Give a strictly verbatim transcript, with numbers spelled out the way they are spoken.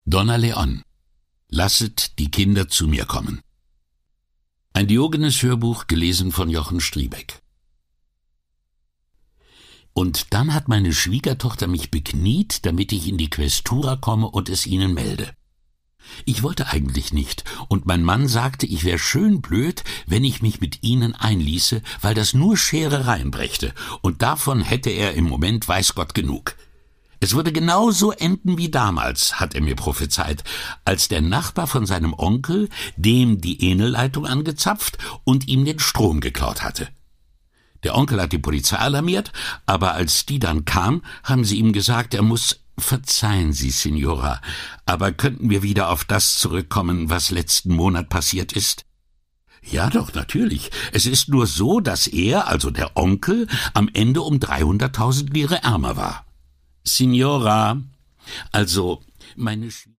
Donna Leon. Lasset die Kinder zu mir kommen. Ein Diogenes-Hörbuch, gelesen von Jochen Striebeck. Und dann hat meine Schwiegertochter mich bekniet, damit ich in die Questura komme und es ihnen melde. Ich wollte eigentlich nicht, und mein Mann sagte, ich wär schön blöd, wenn ich mich mit ihnen einließe, weil das nur Scherereien brächte, und davon hätte er im Moment weiß Gott genug. Es würde genauso enden wie damals, hat er mir prophezeit, als der Nachbar von seinem Onkel dem die Ähnelleitung angezapft und ihm den Strom geklaut hatte. Der Onkel hat die Polizei alarmiert, aber als die dann kam, haben sie ihm gesagt, er muss, verzeihen Sie, Signora, aber könnten wir wieder auf das zurückkommen, was letzten Monat passiert ist? Ja doch, natürlich. Es ist nur so, dass er, also der Onkel, am Ende um dreihunderttausend Lire ärmer war. Signora, also meine Sch